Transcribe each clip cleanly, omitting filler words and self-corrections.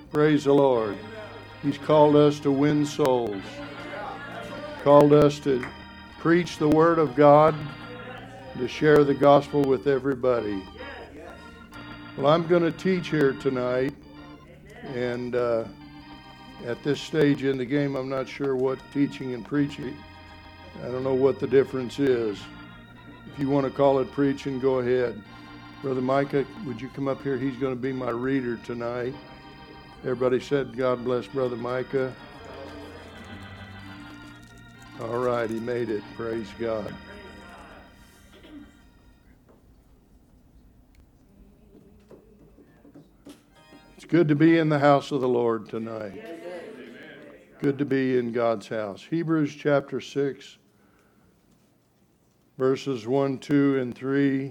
Praise the Lord. He's called us to win souls. Called us to preach the Word of God, to share the gospel with everybody. Well, I'm going to teach here tonight, and at this stage in the game, I'm not sure what teaching and preaching, I don't know what the difference is. If you want to call it preaching, go ahead. Brother Micah, would you come up here? He's going to be my reader tonight. Everybody said, God bless Brother Micah. All right, he made it. Praise God. It's good to be in the house of the Lord tonight. Good to be in God's house. Hebrews chapter 6, verses 1, 2, and 3.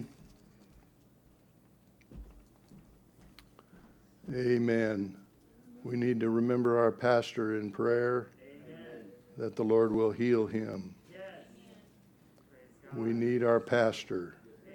Amen. We need to remember our pastor in prayer, that the Lord will heal him. We need our pastor.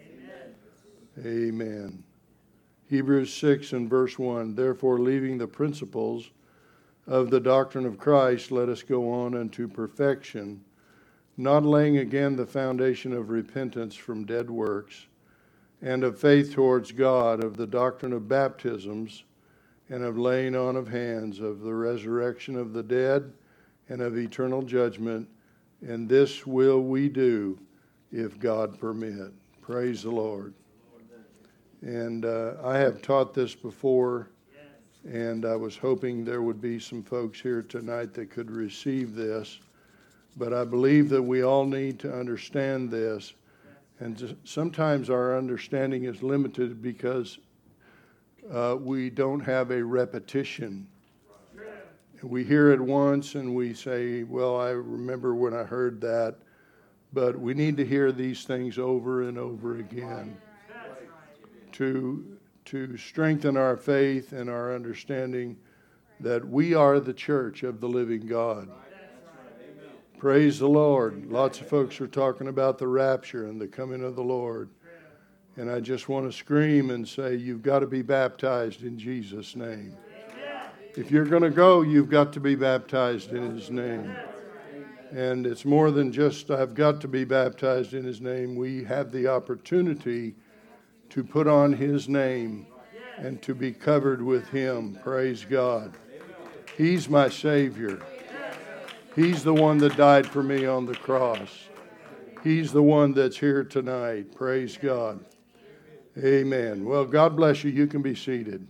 Amen. Hebrews 6 and verse 1. Therefore, leaving the principles of the doctrine of Christ, let us go on unto perfection, not laying again the foundation of repentance from dead works, and of faith towards God, of the doctrine of baptisms, and of laying on of hands, of the resurrection of the dead, and of eternal judgment. And this will we do, if God permit. Praise the Lord. And I have taught this before, and I was hoping there would be some folks here tonight that could receive this. But I believe that we all need to understand this. And sometimes our understanding is limited because we don't have a repetition. We hear it once and we say, well, I remember when I heard that. But we need to hear these things over and over again to strengthen our faith and our understanding that we are the church of the living God. Praise the Lord. Lots of folks are talking about the rapture and the coming of the Lord. And I just want to scream and say, you've got to be baptized in Jesus' name. If you're going to go, you've got to be baptized in His name. And it's more than just, I've got to be baptized in His name. We have the opportunity to put on His name and to be covered with Him. Praise God. He's my Savior. He's the one that died for me on the cross. He's the one that's here tonight. Praise God. Amen. Well, God bless you. You can be seated.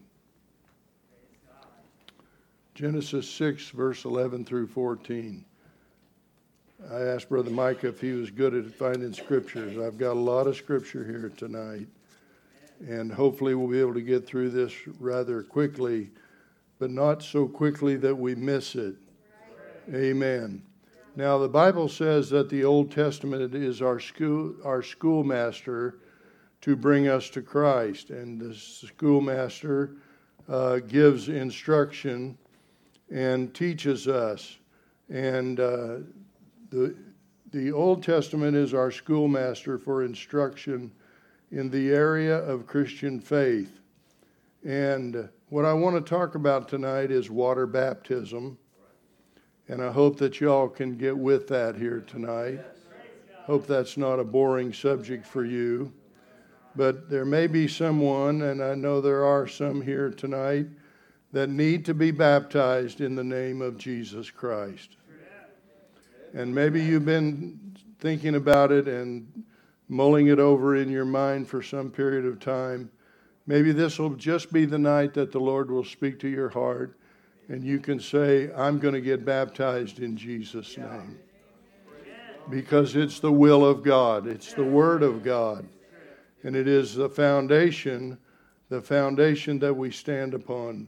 Genesis 6, verse 11 through 14. I asked Brother Micah if he was good at finding scriptures. I've got a lot of scripture here tonight, and hopefully we'll be able to get through this rather quickly, but not so quickly that we miss it. Amen. Now, the Bible says that the Old Testament is our schoolmaster to bring us to Christ. And the schoolmaster gives instruction and teaches us. And the Old Testament is our schoolmaster for instruction in the area of Christian faith. And what I want to talk about tonight is water baptism. And I hope that y'all can get with that here tonight. Hope that's not a boring subject for you. But there may be someone, and I know there are some here tonight, that need to be baptized in the name of Jesus Christ. And maybe you've been thinking about it and mulling it over in your mind for some period of time. Maybe this will just be the night that the Lord will speak to your heart, and you can say, I'm going to get baptized in Jesus' name. Because it's the will of God. It's the Word of God. And it is the foundation that we stand upon.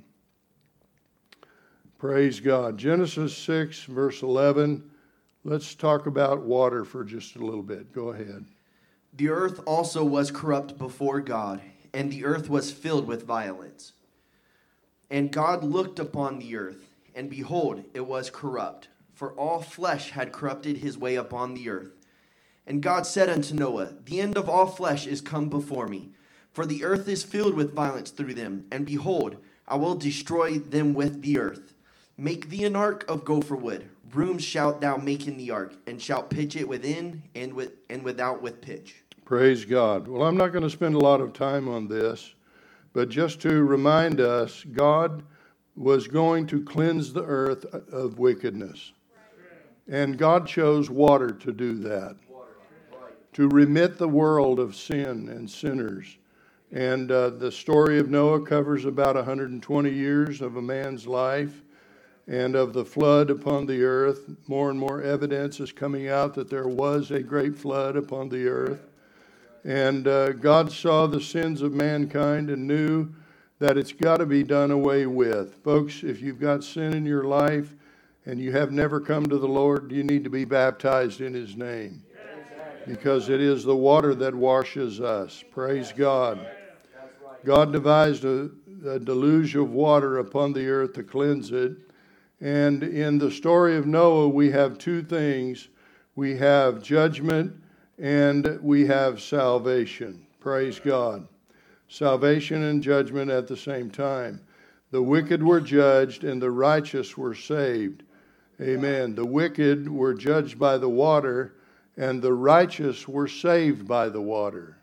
Praise God. Genesis 6, verse 11. Let's talk about water for just a little bit. Go ahead. The earth also was corrupt before God, and the earth was filled with violence. And God looked upon the earth, and behold, it was corrupt, for all flesh had corrupted his way upon the earth. And God said unto Noah, the end of all flesh is come before me, for the earth is filled with violence through them. And behold, I will destroy them with the earth. Make thee an ark of gopher wood. Rooms shalt thou make in the ark, and shalt pitch it within and without with pitch. Praise God. Well, I'm not going to spend a lot of time on this, but just to remind us, God was going to cleanse the earth of wickedness. And God chose water to do that, to remit the world of sin and sinners. And the story of Noah covers about 120 years of a man's life and of the flood upon the earth. More and more evidence is coming out that there was a great flood upon the earth. And God saw the sins of mankind and knew that it's got to be done away with. Folks, if you've got sin in your life and you have never come to the Lord, you need to be baptized in His name, because it is the water that washes us. Praise God. God devised a deluge of water upon the earth to cleanse it. And in the story of Noah, we have two things. We have judgment and we have salvation. Praise God. Salvation and judgment at the same time. The wicked were judged and the righteous were saved. Amen. The wicked were judged by the water and the righteous were saved by the water.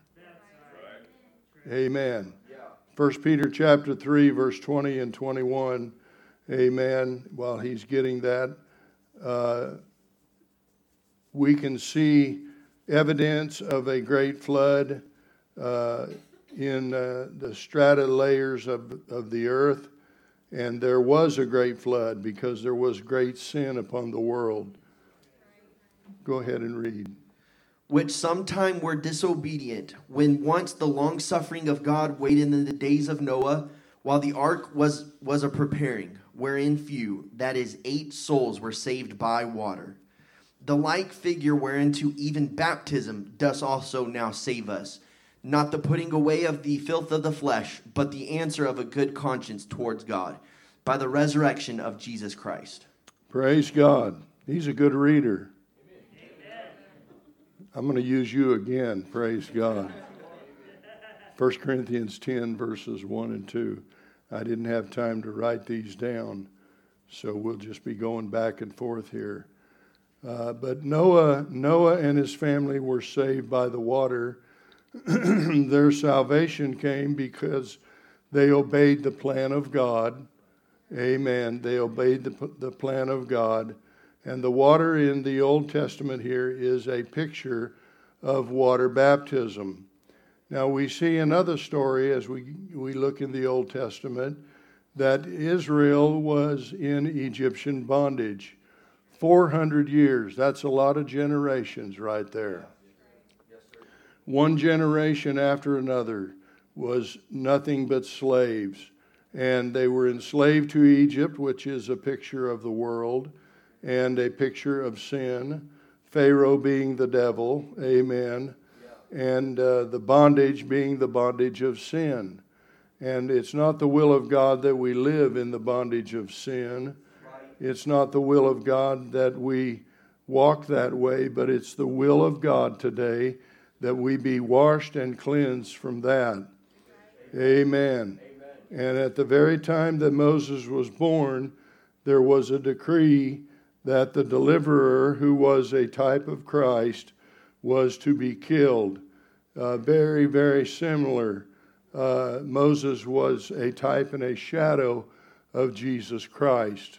Amen. 1 Peter chapter 3, verse 20 and 21. Amen. While he's getting that, we can see evidence of a great flood in the strata layers of the earth. And there was a great flood because there was great sin upon the world. Go ahead and read. Which sometime were disobedient, when once the long-suffering of God waited in the days of Noah, while the ark was a preparing, wherein few, that is 8 souls, were saved by water. The like figure whereunto even baptism does also now save us, not the putting away of the filth of the flesh, but the answer of a good conscience towards God, by the resurrection of Jesus Christ. Praise God. He's a good reader. I'm going to use you again. Praise God. 1 Corinthians 10, verses 1 and 2. I didn't have time to write these down, so we'll just be going back and forth here. But Noah and his family were saved by the water. Their salvation came because they obeyed the plan of God. Amen. They obeyed the plan of God. And the water in the Old Testament here is a picture of water baptism. Now we see another story as we look in the Old Testament that Israel was in Egyptian bondage. 400 years. That's a lot of generations right there. One generation after another was nothing but slaves. And they were enslaved to Egypt, which is a picture of the world and a picture of sin. Pharaoh being the devil, amen. And the bondage being the bondage of sin. And it's not the will of God that we live in the bondage of sin. It's not the will of God that we walk that way, but it's the will of God today that we be washed and cleansed from that. Amen. And at the very time that Moses was born, there was a decree that the deliverer, who was a type of Christ, was to be killed. Very, very similar. Moses was a type and a shadow of Jesus Christ.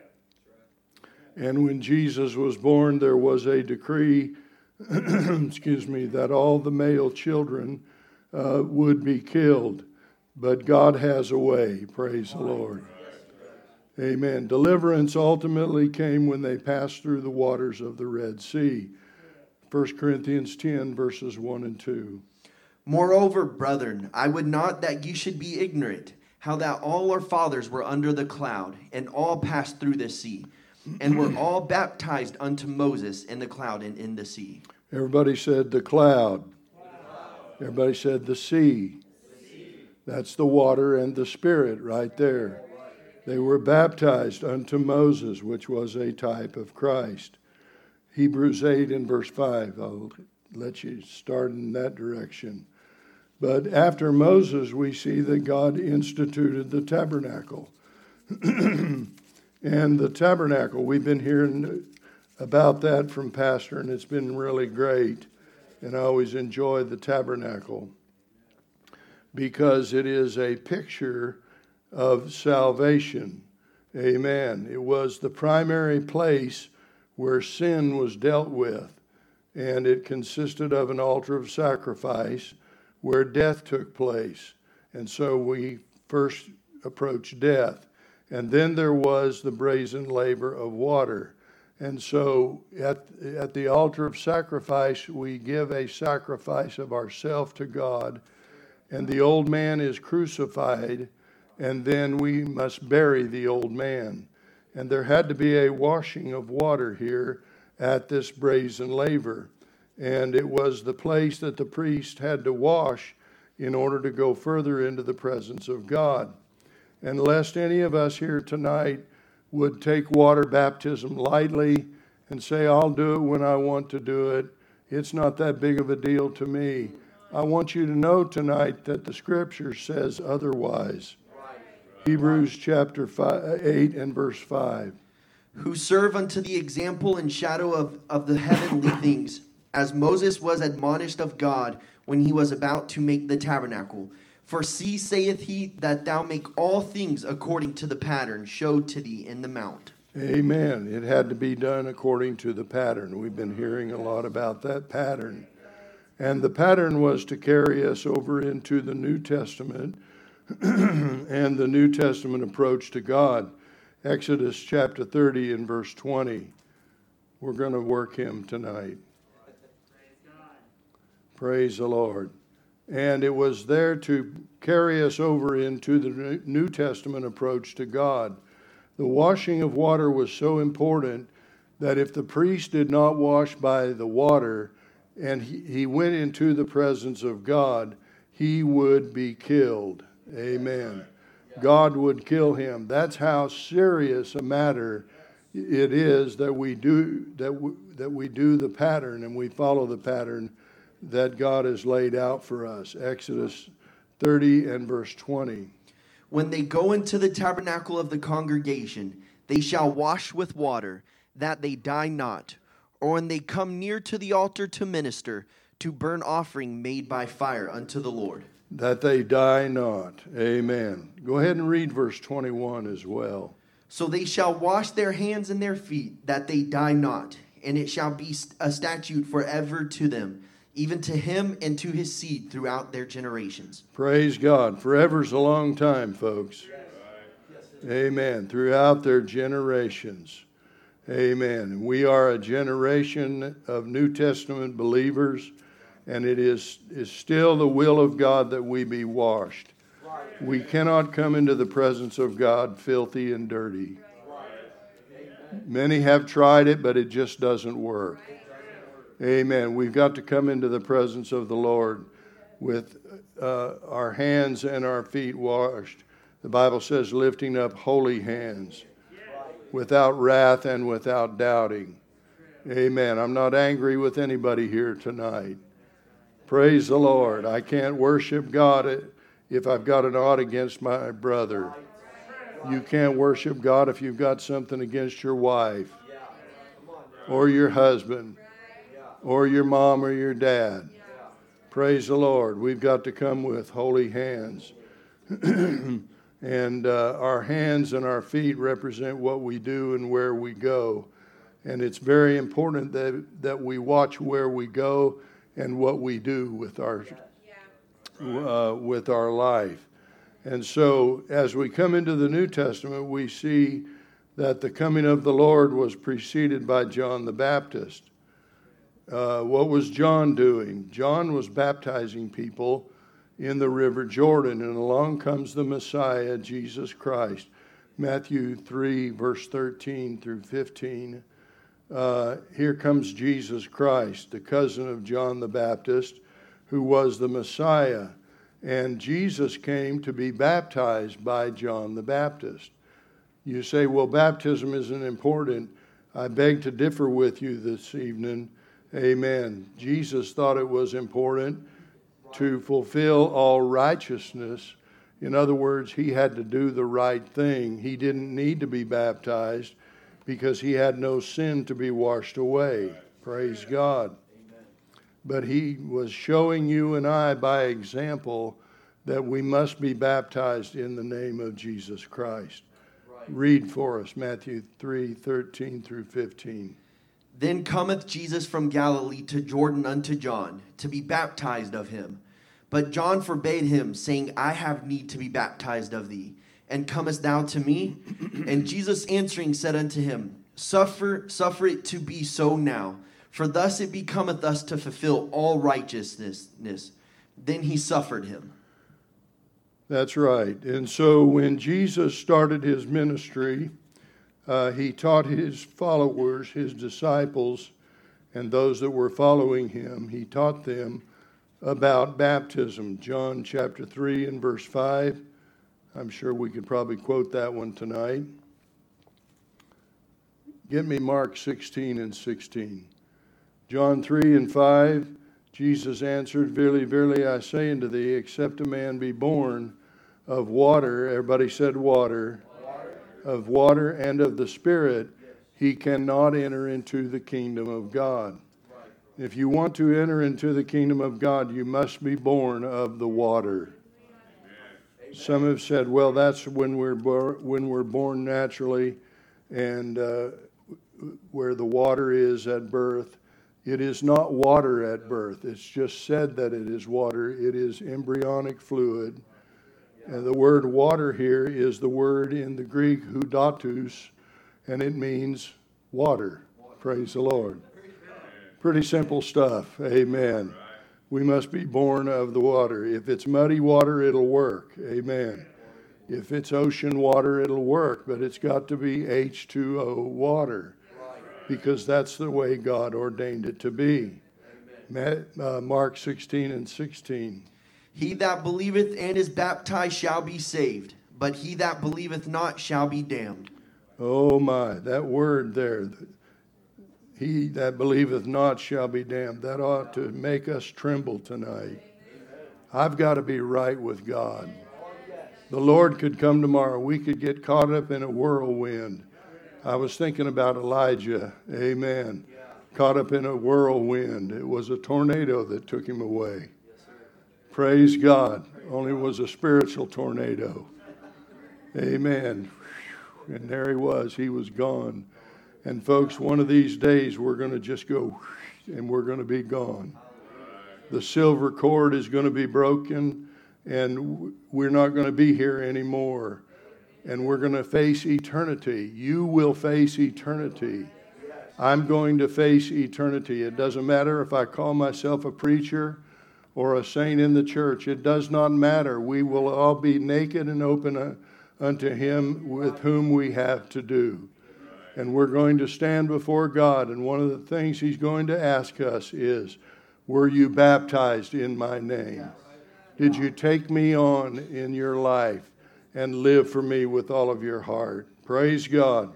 And when Jesus was born, there was a decree, that all the male children would be killed. But God has a way, praise the Lord. Amen. Deliverance ultimately came when they passed through the waters of the Red Sea. 1 Corinthians 10, verses 1 and 2. Moreover, brethren, I would not that ye should be ignorant, how that all our fathers were under the cloud, and all passed through the sea, and were all baptized unto Moses in the cloud and in the sea. Everybody said the cloud. Everybody said the sea. That's the water and the Spirit right there. They were baptized unto Moses, which was a type of Christ. Hebrews 8 and verse 5. I'll let you start in that direction. But after Moses, we see that God instituted the tabernacle. And the tabernacle, we've been hearing about that from Pastor, and it's been really great. And I always enjoy the tabernacle because it is a picture of salvation. Amen. It was the primary place where sin was dealt with, and it consisted of an altar of sacrifice where death took place. And so we first approached death. And then there was the brazen laver of water. And so at the altar of sacrifice, we give a sacrifice of ourself to God. And the old man is crucified, and then we must bury the old man. And there had to be a washing of water here at this brazen laver. And it was the place that the priest had to wash in order to go further into the presence of God. And lest any of us here tonight would take water baptism lightly and say, I'll do it when I want to do it. It's not that big of a deal to me. I want you to know tonight that the Scripture says otherwise. Hebrews chapter 8 and verse 5. Who serve unto the example and shadow of the heavenly things, as Moses was admonished of God when he was about to make the tabernacle. For see, saith he, that thou make all things according to the pattern showed to thee in the mount. Amen. It had to be done according to the pattern. We've been hearing a lot about that pattern. And the pattern was to carry us over into the New Testament and the New Testament approach to God. Exodus chapter 30 and verse 20. We're going to work him tonight. Praise the Lord. And it was there to carry us over into the New Testament approach to God. The washing of water was so important that if the priest did not wash by the water and he went into the presence of God, he would be killed. Amen. God would kill him. That's how serious a matter it is that we do the pattern and we follow the pattern that God has laid out for us. Exodus 30 and verse 20. When they go into the tabernacle of the congregation, they shall wash with water, that they die not. Or when they come near to the altar to minister, to burn offering made by fire unto the Lord. That they die not. Amen. Go ahead and read verse 21 as well. So they shall wash their hands and their feet, that they die not. And it shall be a statute forever to them, even to him and to his seed throughout their generations. Praise God. Forever's a long time, folks. Amen. Throughout their generations. Amen. We are a generation of New Testament believers, and it is still the will of God that we be washed. We cannot come into the presence of God filthy and dirty. Many have tried it, but it just doesn't work. Amen. We've got to come into the presence of the Lord with our hands and our feet washed. The Bible says lifting up holy hands without wrath and without doubting. Amen. I'm not angry with anybody here tonight. Praise the Lord. I can't worship God if I've got an ought against my brother. You can't worship God if you've got something against your wife or your husband or your mom or your dad. Praise the Lord. We've got to come with holy hands. And our hands and our feet represent what we do and where we go. And it's very important that we watch where we go and what we do with our life. And so as we come into the New Testament, we see that the coming of the Lord was preceded by John the Baptist. What was John doing? John was baptizing people in the River Jordan, and along comes the Messiah, Jesus Christ. Matthew 3, verse 13 through 15. Here comes Jesus Christ, the cousin of John the Baptist, who was the Messiah. And Jesus came to be baptized by John the Baptist. You say, well, baptism isn't important. I beg to differ with you this evening. Amen. Jesus thought it was important. to fulfill all righteousness. In other words, he had to do the right thing. He didn't need to be baptized because he had no sin to be washed away. Praise God. But he was showing you and I by example that we must be baptized in the name of Jesus Christ. Read for us Matthew 3:13 through 15. Then cometh Jesus from Galilee to Jordan unto John, to be baptized of him. But John forbade him, saying, I have need to be baptized of thee, and comest thou to me? And Jesus answering said unto him, Suffer it to be so now, for thus it becometh us to fulfill all righteousness. Then he suffered him. That's right. And so when Jesus started his ministry, he taught his followers, his disciples, and those that were following him, he taught them about baptism. John chapter 3 and verse 5. I'm sure we could probably quote that one tonight. Get me Mark 16 and 16. John 3 and 5. Jesus answered, Verily, verily, I say unto thee, except a man be born of water, everybody said water, of water and of the Spirit, he cannot enter into the kingdom of God. If you want to enter into the kingdom of God, you must be born of the water. Some have said, well, that's when we're born naturally, and where the water is at birth. It is not water at birth. It's just said that it is water. It is embryonic fluid. And the word water here is the word in the Greek hudatus, and it means water. Praise the Lord. Pretty simple stuff. Amen. We must be born of the water. If it's muddy water, it'll work. Amen. If it's ocean water, it'll work, but it's got to be H2O water, because that's the way God ordained it to be. Mark 16 and 16. He that believeth and is baptized shall be saved, but he that believeth not shall be damned. Oh my, that word there. He that believeth not shall be damned. That ought to make us tremble tonight. I've got to be right with God. The Lord could come tomorrow. We could get caught up in a whirlwind. I was thinking about Elijah. Amen. Caught up in a whirlwind. It was a tornado that took him away. Praise God. Only it was a spiritual tornado. Amen. And there he was. He was gone. And folks, one of these days we're going to just go and we're going to be gone. The silver cord is going to be broken and we're not going to be here anymore. And we're going to face eternity. You will face eternity. I'm going to face eternity. It doesn't matter if I call myself a preacher or a saint in the church. It does not matter. We will all be naked and open unto him with whom we have to do. And we're going to stand before God, and one of the things he's going to ask us is, were you baptized in my name? Did you take me on in your life and live for me with all of your heart? Praise God.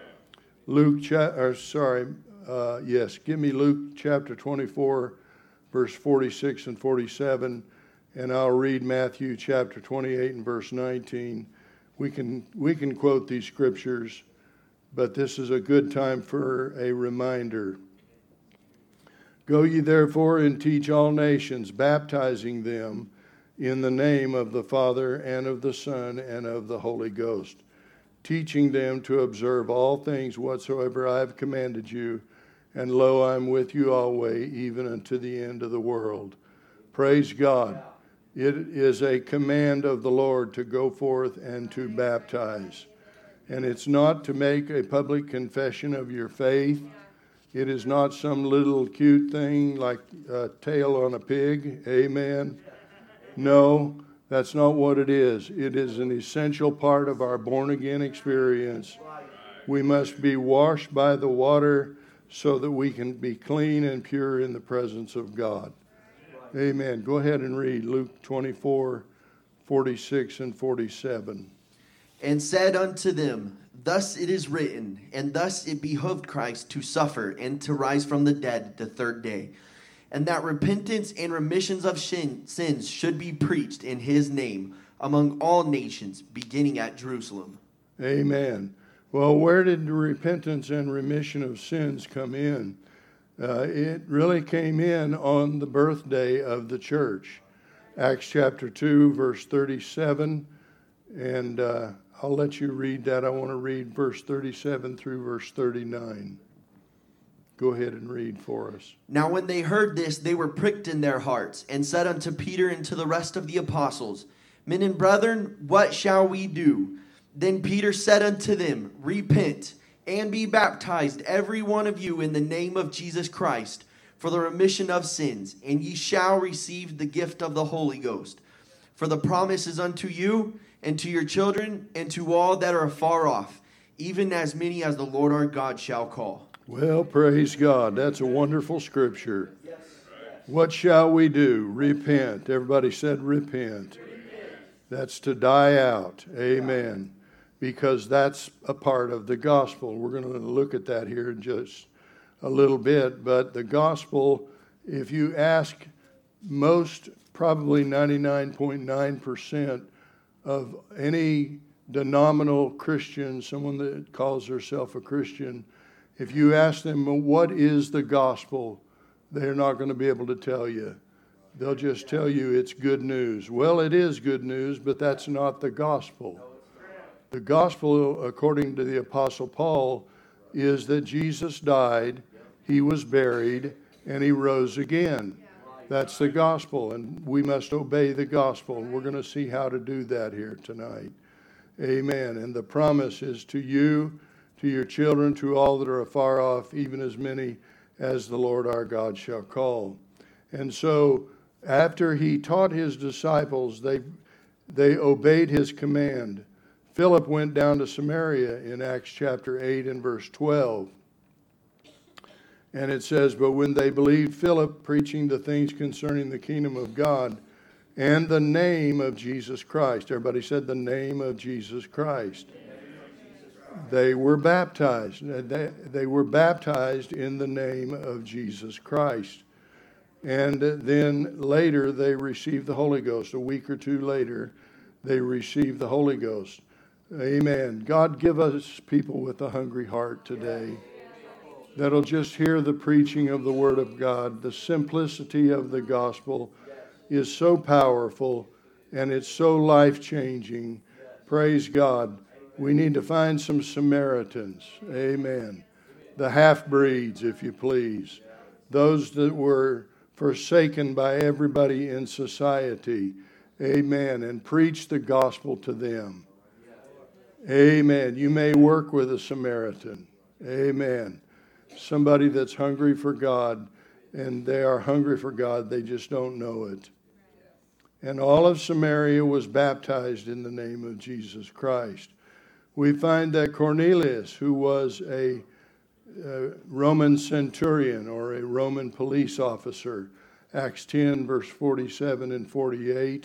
Give me Luke chapter 24, verse 46 and 47, and I'll read Matthew chapter 28 and verse 19. We can quote these scriptures, but this is a good time for a reminder. Go ye therefore and teach all nations, baptizing them in the name of the Father and of the Son and of the Holy Ghost, teaching them to observe all things whatsoever I have commanded you. And lo, I am with you always, even unto the end of the world. Praise God. It is a command of the Lord to go forth and to baptize. And it's not to make a public confession of your faith. It is not some little cute thing like a tail on a pig. Amen. No, that's not what it is. It is an essential part of our born-again experience. We must be washed by the water so that we can be clean and pure in the presence of God. Amen. Go ahead and read Luke 24, 46 and 47. And said unto them, Thus it is written, and thus it behoved Christ to suffer and to rise from the dead the third day, and that repentance and remissions of sins should be preached in his name among all nations, beginning at Jerusalem. Amen. Well, where did the repentance and remission of sins come in? It really came in on the birthday of the church. Acts chapter 2, verse 37, and I'll let you read that. I want to read verse 37 through verse 39. Go ahead and read for us. Now when they heard this, they were pricked in their hearts, and said unto Peter and to the rest of the apostles, Men and brethren, what shall we do? Then Peter said unto them, Repent, and be baptized every one of you in the name of Jesus Christ, for the remission of sins, and ye shall receive the gift of the Holy Ghost. For the promise is unto you, and to your children, and to all that are afar off, even as many as the Lord our God shall call. Well, praise God. That's a wonderful scripture. What shall we do? Repent. Everybody said repent. That's to die out. Amen. Because that's a part of the gospel. We're going to look at that here in just a little bit. But the gospel, if you ask most, probably 99.9% of any denominational Christian, someone that calls herself a Christian, if you ask them, what is the gospel? They're not going to be able to tell you. They'll just tell you it's good news. Well, it is good news, but that's not the gospel. The gospel, according to the Apostle Paul, is that Jesus died, he was buried, and he rose again. That's the gospel, and we must obey the gospel. We're going to see how to do that here tonight. Amen. And the promise is to you, to your children, to all that are afar off, even as many as the Lord our God shall call. And so after he taught his disciples, they obeyed his command. Philip went down to Samaria in Acts chapter 8 and verse 12. And it says, But when they believed Philip preaching the things concerning the kingdom of God and the name of Jesus Christ. Everybody said the name of Jesus Christ. They were baptized. They were baptized in the name of Jesus Christ. And then later they received the Holy Ghost. A week or two later, they received the Holy Ghost. Amen. God, give us people with a hungry heart today that'll just hear the preaching of the Word of God. The simplicity of the gospel is so powerful and it's so life-changing. Praise God. We need to find some Samaritans. Amen. The half-breeds, if you please. Those that were forsaken by everybody in society. Amen. And preach the gospel to them. Amen. You may work with a Samaritan. Amen. Somebody that's hungry for God, and they are hungry for God, they just don't know it. And all of Samaria was baptized in the name of Jesus Christ. We find that Cornelius, who was a Roman centurion or a Roman police officer, Acts 10, verse 47 and 48,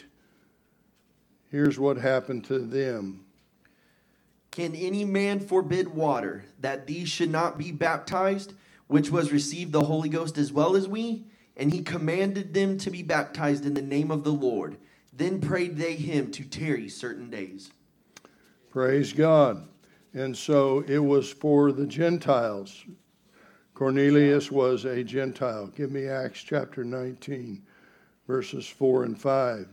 here's what happened to them. Can any man forbid water, that these should not be baptized, which was received the Holy Ghost as well as we? And he commanded them to be baptized in the name of the Lord. Then prayed they him to tarry certain days. Praise God. And so it was for the Gentiles. Cornelius was a Gentile. Give me Acts chapter 19, verses 4 and 5.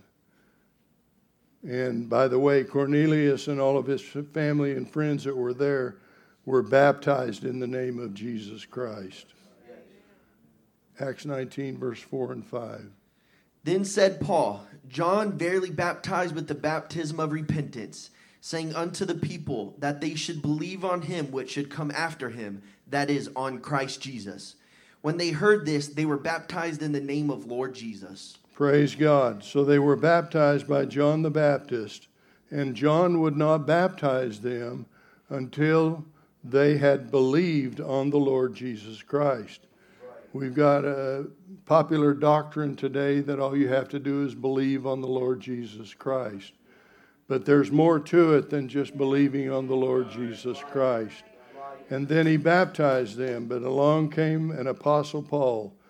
And by the way, Cornelius and all of his family and friends that were there were baptized in the name of Jesus Christ. Acts 19, verse 4 and 5. Then said Paul, John verily baptized with the baptism of repentance, saying unto the people that they should believe on him which should come after him, that is, on Christ Jesus. When they heard this, they were baptized in the name of Lord Jesus. Praise God. So they were baptized by John the Baptist, and John would not baptize them until they had believed on the Lord Jesus Christ. We've got a popular doctrine today that all you have to do is believe on the Lord Jesus Christ. But there's more to it than just believing on the Lord Jesus Christ. And then he baptized them, but along came an Apostle Paul,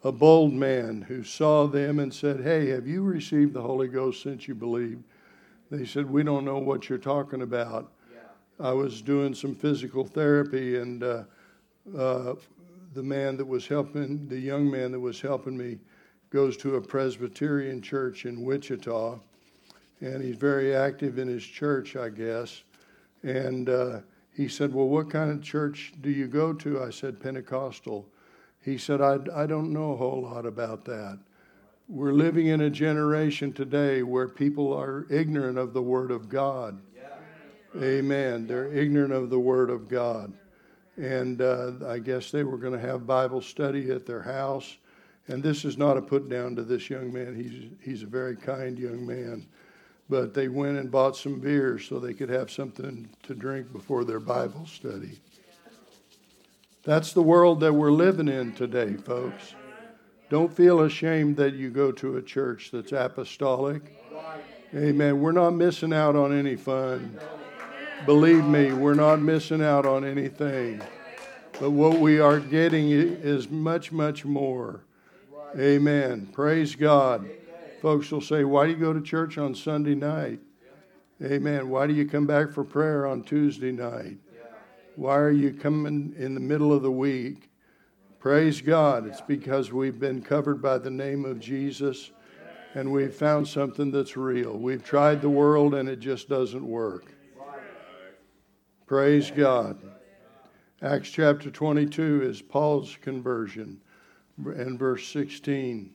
a bold man who saw them and said, "Hey, have you received the Holy Ghost since you believed?" They said, "We don't know what you're talking about." I was doing some physical therapy, and the young man that was helping me goes to a Presbyterian church in Wichita, and he's very active in his church, I guess. And he said, "Well, what kind of church do you go to?" I said, "Pentecostal." He said, I don't know a whole lot about that. We're living in a generation today where people are ignorant of the Word of God. Amen. They're ignorant of the Word of God. And I guess they were going to have Bible study at their house. And this is not a put down to this young man. He's a very kind young man. But they went and bought some beer so they could have something to drink before their Bible study. That's the world that we're living in today, folks. Don't feel ashamed that you go to a church that's apostolic. Amen. We're not missing out on any fun. Believe me, we're not missing out on anything. But what we are getting is much, much more. Amen. Praise God. Folks will say, "Why do you go to church on Sunday night?" Amen. "Why do you come back for prayer on Tuesday night? Why are you coming in the middle of the week?" Praise God. It's because we've been covered by the name of Jesus, and we've found something that's real. We've tried the world, and it just doesn't work. Praise God. Acts chapter 22 is Paul's conversion, and verse 16.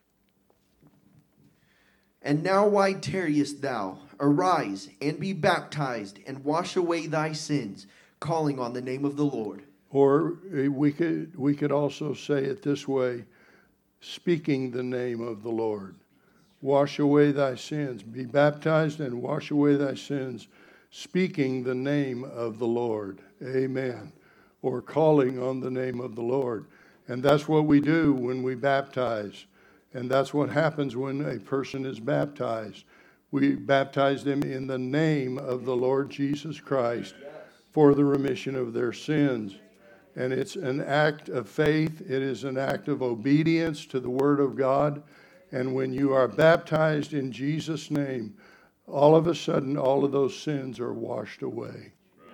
"And now why tarriest thou? Arise, and be baptized, and wash away thy sins, calling on the name of the Lord." Or we could also say it this way, speaking the name of the Lord. Wash away thy sins. Be baptized and wash away thy sins, speaking the name of the Lord. Amen. Or calling on the name of the Lord. And that's what we do when we baptize. And that's what happens when a person is baptized. We baptize them in the name of the Lord Jesus Christ for the remission of their sins. And it's an act of faith. It is an act of obedience to the Word of God. And when you are baptized in Jesus' name, all of a sudden, all of those sins are washed away.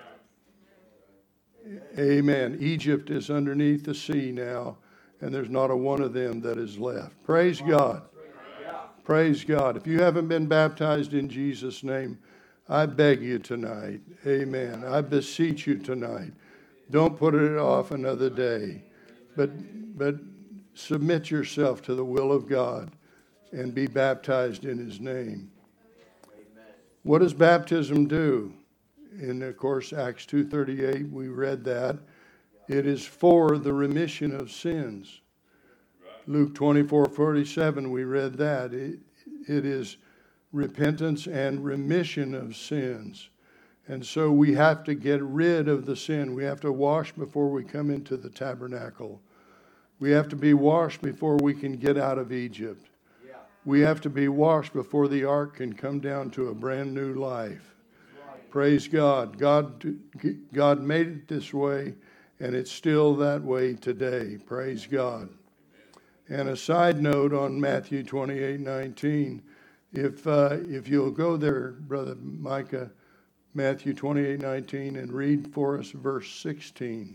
Amen. Egypt is underneath the sea now, and there's not a one of them that is left. Praise God. Praise God. If you haven't been baptized in Jesus' name, I beg you tonight. Amen. I beseech you tonight. Don't put it off another day, but submit yourself to the will of God and be baptized in His name. What does baptism do? In, of course, Acts 2:38, we read that. It is for the remission of sins. Luke 24:47, we read that. It is repentance and remission of sins. And so we have to get rid of the sin. We have to wash before we come into the tabernacle. We have to be washed before we can get out of Egypt. We have to be washed before the ark can come down to a brand new life. Praise God. God made it this way, and it's still that way today. Praise God. And a side note on Matthew 28:19, if you'll go there, Brother Micah, Matthew 28:19, and read for us verse 16.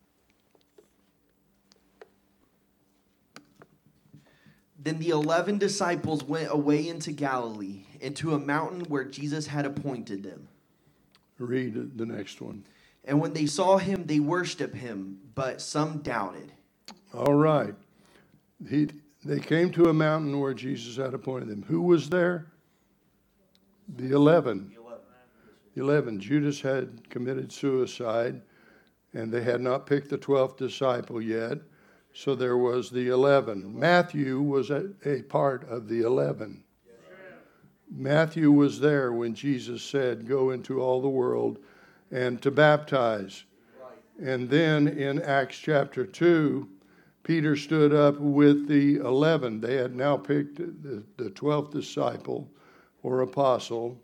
Then the 11 disciples went away into Galilee, into a mountain where Jesus had appointed them. Read the next one. And when they saw him, they worshipped him, but some doubted. All right. They came to a mountain where Jesus had appointed them. Who was there? The 11. 11. Judas had committed suicide, and they had not picked the 12th disciple yet. So there was the 11. Matthew was a part of the 11. Matthew was there when Jesus said, "Go into all the world and to baptize." And then in Acts chapter 2, Peter stood up with the 11. They had now picked the 12th disciple or apostle.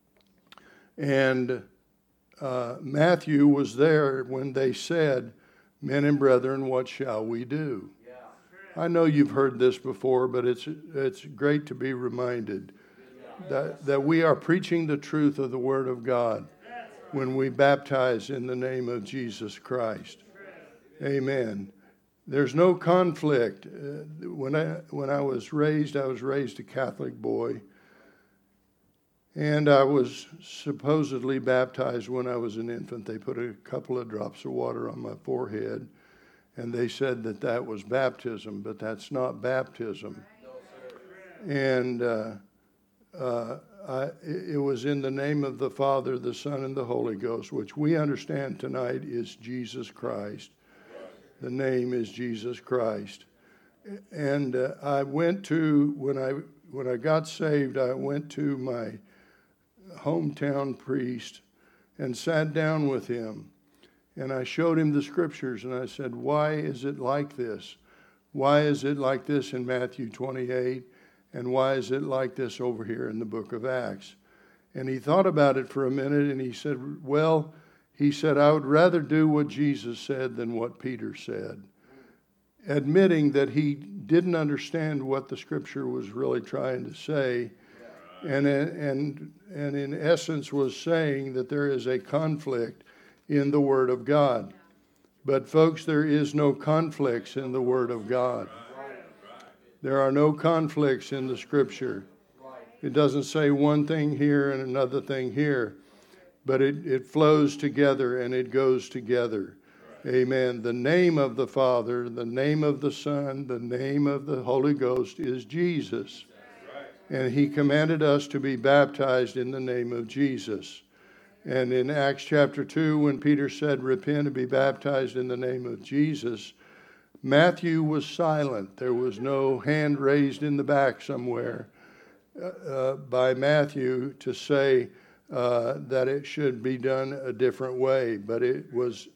And Matthew was there when they said, "Men and brethren, what shall we do?" I know you've heard this before, but it's great to be reminded that we are preaching the truth of the Word of God when we baptize in the name of Jesus Christ. Amen. There's no conflict. When I was raised a Catholic boy, and I was supposedly baptized when I was an infant. They put a couple of drops of water on my forehead, and they said that was baptism, but that's not baptism. And it was in the name of the Father, the Son, and the Holy Ghost, which we understand tonight is Jesus Christ. The name is Jesus Christ. And I went to, when I got saved, I went to my hometown priest and sat down with him. And I showed him the scriptures, and I said, why is it like this? Why is it like this in Matthew 28? And why is it like this over here in the book of Acts? And he thought about it for a minute, and he said, I would rather do what Jesus said than what Peter said. Admitting that he didn't understand what the scripture was really trying to say, and in essence was saying that there is a conflict in the Word of God. But folks, there is no conflicts in the Word of God. There are no conflicts in the Scripture. It doesn't say one thing here and another thing here, but it flows together and it goes together. Amen. The name of the Father, the name of the Son, the name of the Holy Ghost is Jesus. And he commanded us to be baptized in the name of Jesus. And in Acts chapter 2, when Peter said, repent and be baptized in the name of Jesus, Matthew was silent. There was no hand raised in the back somewhere by Matthew to say that it should be done a different way. But it was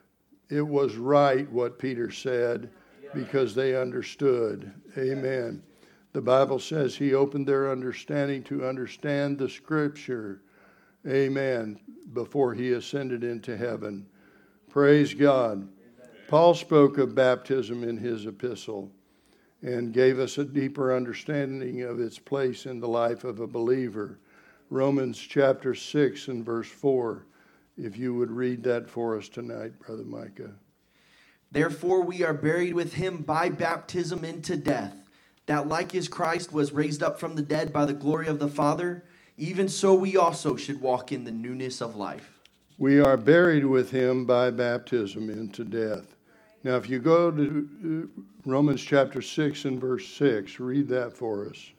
right what Peter said because they understood. Amen. The Bible says he opened their understanding to understand the Scripture. Amen. Before he ascended into heaven. Praise God. Paul spoke of baptism in his epistle and gave us a deeper understanding of its place in the life of a believer. Romans chapter 6 and verse 4. If you would read that for us tonight, Brother Micah. Therefore we are buried with him by baptism into death, that like as Christ was raised up from the dead by the glory of the Father, even so we also should walk in the newness of life. We are buried with him by baptism into death. Now, if you go to Romans chapter 6 and verse 6, read that for us.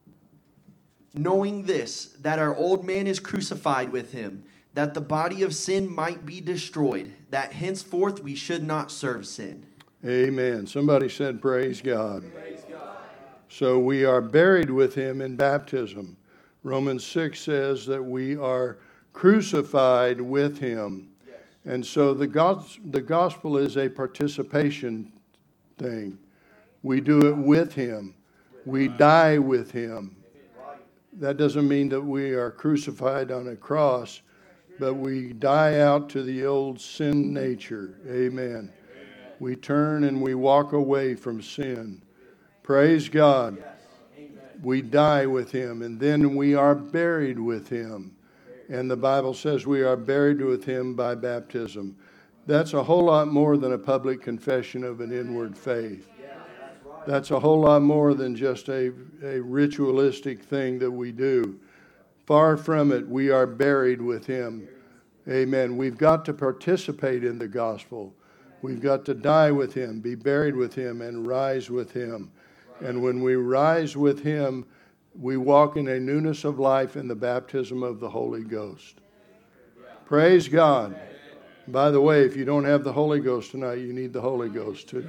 Knowing this, that our old man is crucified with him, that the body of sin might be destroyed, that henceforth we should not serve sin. Amen. Somebody said, praise God. Praise God. So we are buried with him in baptism. Romans 6 says that we are crucified with him. Yes. And so the gospel is a participation thing. We do it with him. We die with him. That doesn't mean that we are crucified on a cross, but we die out to the old sin nature. Amen. We turn and we walk away from sin. Praise God. We die with him, and then we are buried with him. And the Bible says we are buried with him by baptism. That's a whole lot more than a public confession of an inward faith. That's a whole lot more than just a ritualistic thing that we do. Far from it, we are buried with him. Amen. We've got to participate in the gospel. We've got to die with him, be buried with him, and rise with him. And when we rise with him, we walk in a newness of life in the baptism of the Holy Ghost. Praise God. By the way, if you don't have the Holy Ghost tonight, you need the Holy Ghost too.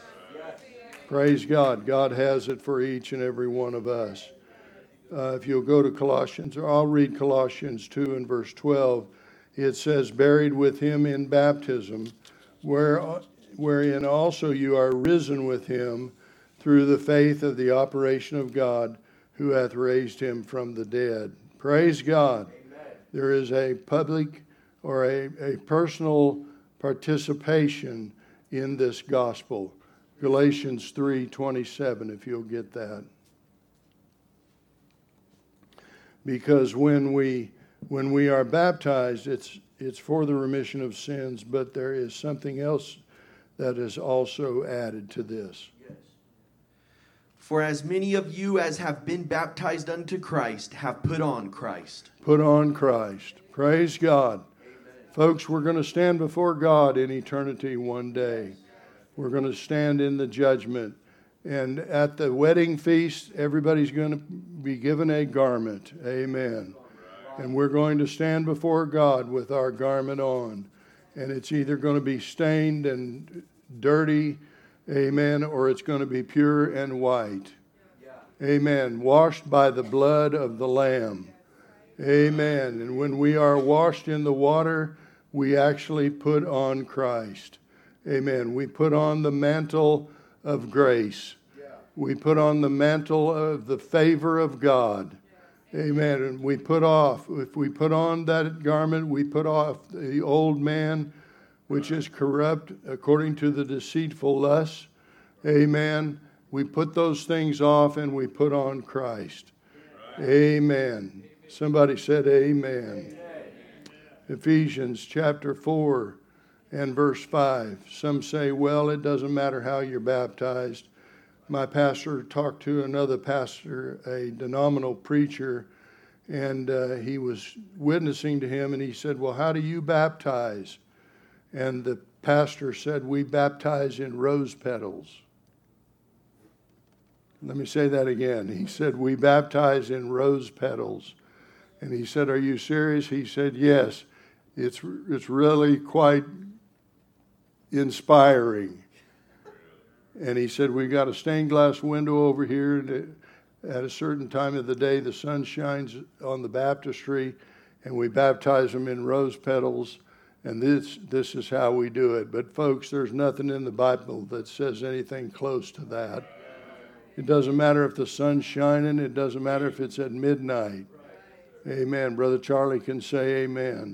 Praise God. God has it for each and every one of us. If you'll go to Colossians, or I'll read Colossians 2 and verse 12. It says, buried with him in baptism, wherein also you are risen with him through the faith of the operation of God, who hath raised him from the dead. Praise God. Amen. There is a public or a personal participation in this gospel. Galatians 3:27, if you'll get that. Because when we are baptized, it's for the remission of sins, but there is something else that is also added to this. For as many of you as have been baptized unto Christ have put on Christ. Put on Christ. Praise God. Amen. Folks, we're going to stand before God in eternity one day. We're going to stand in the judgment. And at the wedding feast, everybody's going to be given a garment. Amen. And we're going to stand before God with our garment on. And it's either going to be stained and dirty, amen, or it's going to be pure and white. Amen. Washed by the blood of the Lamb. Amen. And when we are washed in the water, we actually put on Christ. Amen. We put on the mantle of grace. We put on the mantle of the favor of God. Amen. And we put off, if we put on that garment, we put off the old man, which is corrupt according to the deceitful lusts. Amen. We put those things off and we put on Christ. Amen. Somebody said amen. Ephesians chapter 4 and verse 5. Some say, well, it doesn't matter how you're baptized. My pastor talked to another pastor, a denominational preacher, and he was witnessing to him, and he said, well, how do you baptize? And the pastor said, we baptize in rose petals. Let me say that again. He said, we baptize in rose petals. And he said, are you serious? He said, yes. It's really quite inspiring. And he said, we got a stained glass window over here. At a certain time of the day, the sun shines on the baptistry, and we baptize them in rose petals. And this is how we do it. But folks, there's nothing in the Bible that says anything close to that. It doesn't matter if the sun's shining. It doesn't matter if it's at midnight. Amen. Brother Charlie can say amen.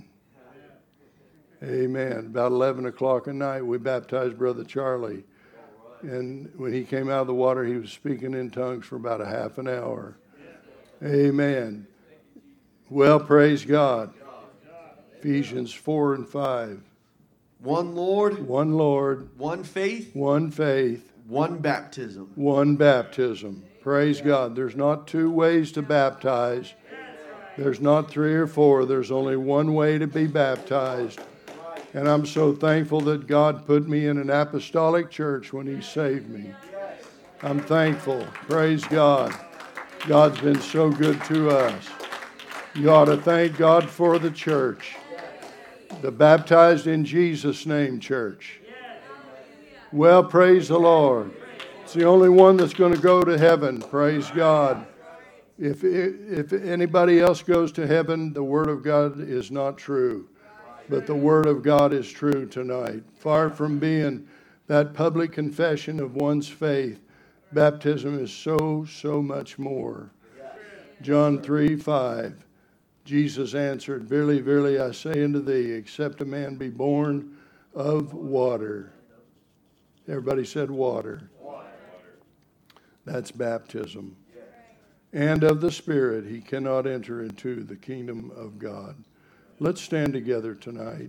Amen. About 11 o'clock at night, we baptized Brother Charlie. And when he came out of the water, he was speaking in tongues for about a half an hour. Amen. Well, praise God. Ephesians 4 and 5. One Lord. One Lord. One faith. One faith. One baptism. One baptism. Praise God. There's not two ways to baptize. There's not three or four. There's only one way to be baptized. And I'm so thankful that God put me in an apostolic church when He saved me. I'm thankful. Praise God. God's been so good to us. You ought to thank God for the church. The baptized in Jesus' name church. Well, praise the Lord. It's the only one that's going to go to heaven. Praise God. If anybody else goes to heaven, the Word of God is not true. But the Word of God is true tonight. Far from being that public confession of one's faith, baptism is so much more. John 3:5. Jesus answered, verily, verily, I say unto thee, except a man be born of water. Everybody said water. That's baptism. And of the Spirit, he cannot enter into the kingdom of God. Let's stand together tonight.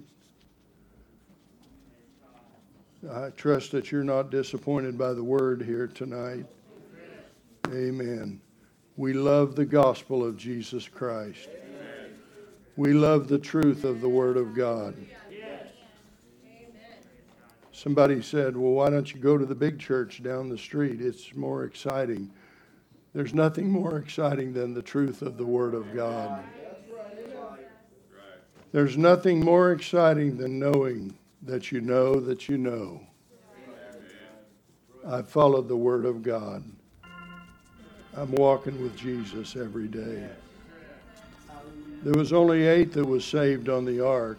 I trust that you're not disappointed by the word here tonight. Amen. We love the gospel of Jesus Christ. We love the truth of the Word of God. Somebody said, well, why don't you go to the big church down the street? It's more exciting. There's nothing more exciting than the truth of the Word of God. There's nothing more exciting than knowing that you know that you know. I followed the Word of God. I'm walking with Jesus every day. There was only 8 that was saved on the ark.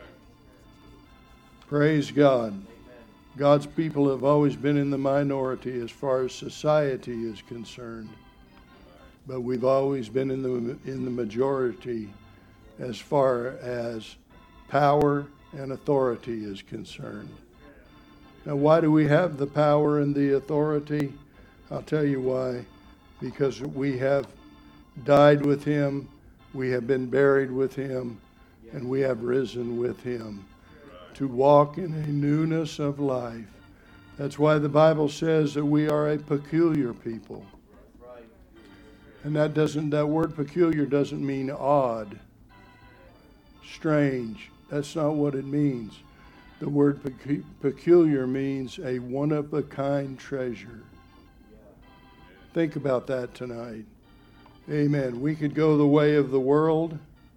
Praise God. God's people have always been in the minority as far as society is concerned. But we've always been in the majority as far as power and authority is concerned. Now, why do we have the power and the authority? I'll tell you why. Because we have died with him, we have been buried with him, and we have risen with him to walk in a newness of life. That's why the Bible says that we are a peculiar people. And that word peculiar doesn't mean odd, strange. That's not what it means. The word peculiar means a one-of-a-kind treasure. Think about that tonight. Amen. We could go the way of the world.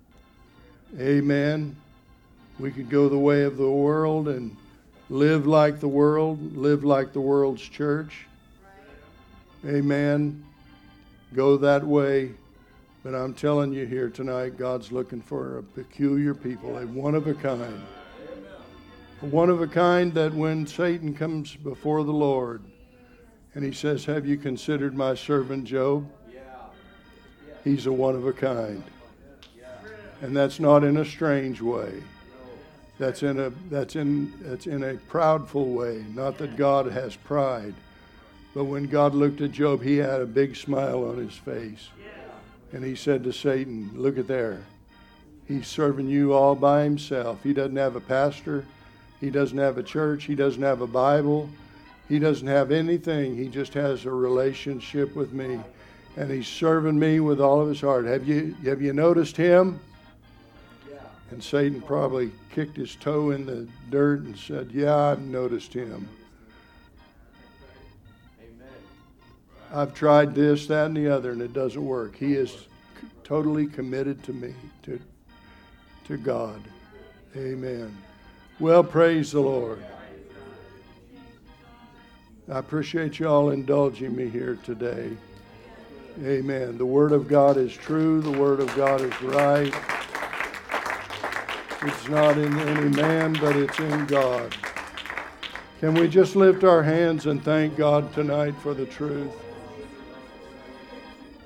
Amen. We could go the way of the world and live like the world, live like the world's church. Amen. Go that way. But I'm telling you here tonight, God's looking for a peculiar people, a one-of-a-kind. A one-of-a-kind that when Satan comes before the Lord and he says, have you considered my servant Job? He's a one-of-a-kind. And that's not in a strange way. That's in a proudful way. Not that God has pride. But when God looked at Job, he had a big smile on his face. And he said to Satan, look at there. He's serving you all by himself. He doesn't have a pastor. He doesn't have a church. He doesn't have a Bible. He doesn't have anything. He just has a relationship with me. And he's serving me with all of his heart. Have you noticed him? And Satan probably kicked his toe in the dirt and said, yeah, I've noticed him. I've tried this, that, and the other, and it doesn't work. He is totally committed to me, to God. Amen. Well, praise the Lord. I appreciate you all indulging me here today. Amen. The Word of God is true. The Word of God is right. It's not in any man, but it's in God. Can we just lift our hands and thank God tonight for the truth?